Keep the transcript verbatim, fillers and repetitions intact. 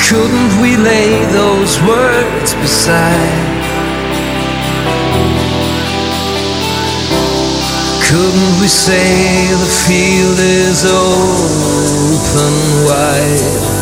Couldn't we lay those words beside? Couldn't we say the field is open wide?